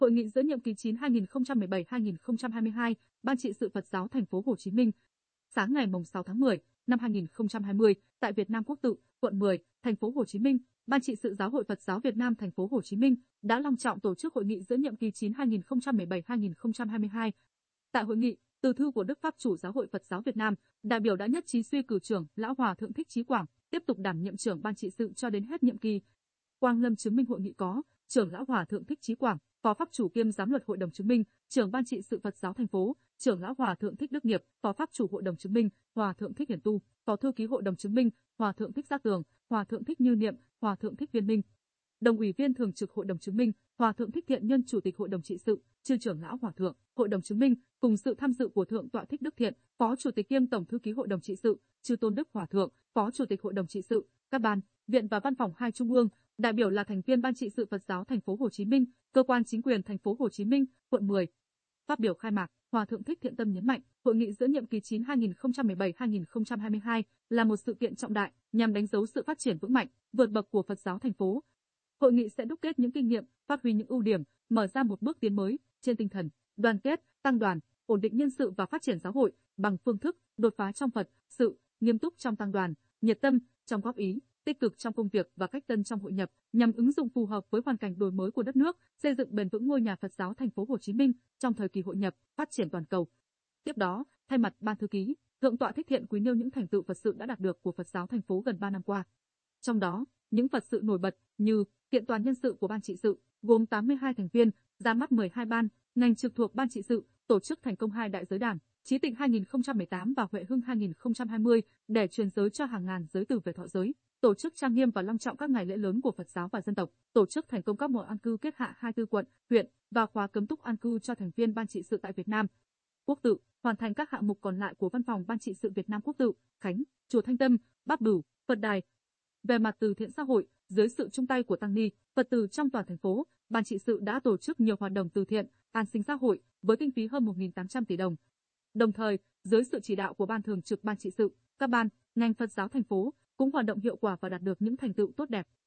Hội nghị giữa nhiệm kỳ 9 2017-2022, Ban trị sự Phật giáo Thành phố Hồ Chí Minh. Sáng ngày 6 tháng 10 năm 2020, tại Việt Nam Quốc tự, quận 10, Thành phố Hồ Chí Minh, Ban trị sự Giáo hội Phật giáo Việt Nam Thành phố Hồ Chí Minh đã long trọng tổ chức hội nghị giữa nhiệm kỳ 9 2017-2022. Tại hội nghị, từ thư của Đức Pháp chủ Giáo hội Phật giáo Việt Nam, đại biểu đã nhất trí suy cử trưởng Lão Hòa Thượng Thích Chí Quảng tiếp tục đảm nhiệm trưởng Ban trị sự cho đến hết nhiệm kỳ. Quang lâm chứng minh hội nghị có trưởng Lão Hòa Thượng Thích Chí Quảng, Phó Pháp chủ kiêm Giám luật Hội đồng chứng minh, trưởng Ban trị sự Phật giáo thành phố, trưởng Lão Hòa Thượng Thích Đức Nghiệp, Phó Pháp chủ Hội đồng chứng minh, Hòa Thượng Thích Hiển Tu, Phó thư ký Hội đồng chứng minh, Hòa Thượng Thích Giác Tường, Hòa Thượng Thích Như Niệm, Hòa Thượng Thích Viên Minh. Đồng ủy viên thường trực Hội đồng chứng minh, Hòa Thượng Thích Thiện Nhân Chủ tịch Hội đồng trị sự, chư trưởng lão hòa thượng, Hội đồng chứng minh, cùng sự tham dự của Thượng tọa Thích Đức Thiện, Phó Chủ tịch kiêm Tổng thư ký Hội đồng trị sự, chư Tôn Đức Hòa thượng, Phó Chủ tịch Hội đồng trị sự, các ban, viện và văn phòng 2 trung ương, đại biểu là thành viên Ban trị sự Phật giáo Thành phố Hồ Chí Minh, cơ quan chính quyền Thành phố Hồ Chí Minh, quận 10. Phát biểu khai mạc, Hòa thượng Thích Thiện Tâm nhấn mạnh, hội nghị giữa nhiệm kỳ 9 2017-2022 là một sự kiện trọng đại nhằm đánh dấu sự phát triển vững mạnh, vượt bậc của Phật giáo thành phố. Hội nghị sẽ đúc kết những kinh nghiệm, phát huy những ưu điểm, mở ra một bước tiến mới trên tinh thần đoàn kết, tăng đoàn, ổn định nhân sự và phát triển giáo hội bằng phương thức đột phá trong Phật sự, nghiêm túc trong tăng đoàn, nhiệt tâm trong góp ý, tích cực trong công việc và cách tân trong hội nhập, nhằm ứng dụng phù hợp với hoàn cảnh đổi mới của đất nước, xây dựng bền vững ngôi nhà Phật giáo Thành phố Hồ Chí Minh trong thời kỳ hội nhập, phát triển toàn cầu. Tiếp đó, thay mặt Ban thư ký, Thượng tọa Thích Thiện quý nêu những thành tựu Phật sự đã đạt được của Phật giáo thành phố gần 3 năm qua. Trong đó, những Phật sự nổi bật như kiện toàn nhân sự của Ban trị sự, gồm 82 thành viên, ra mắt 12 ban, ngành trực thuộc Ban trị sự, tổ chức thành công 2 đại giới đàn, Chí Tịnh 2018 và Huệ Hưng 2020 để truyền giới cho hàng ngàn giới tử về thọ giới, tổ chức trang nghiêm và long trọng các ngày lễ lớn của Phật giáo và dân tộc, tổ chức thành công các mùa an cư kết hạ 24 quận, huyện và khóa cấm túc an cư cho thành viên Ban trị sự tại Việt Nam. Quốc tự, hoàn thành các hạng mục còn lại của Văn phòng Ban trị sự Việt Nam Quốc tự, Khánh, Chùa Thanh Tâm, Bát Bửu, Phật Đài. Về mặt từ thiện xã hội, dưới sự chung tay của tăng ni, Phật tử trong toàn thành phố, Ban trị sự đã tổ chức nhiều hoạt động từ thiện, an sinh xã hội với kinh phí hơn 1.800 tỷ đồng. Đồng thời, dưới sự chỉ đạo của Ban thường trực Ban trị sự, các ban, ngành Phật giáo thành phố cũng hoạt động hiệu quả và đạt được những thành tựu tốt đẹp.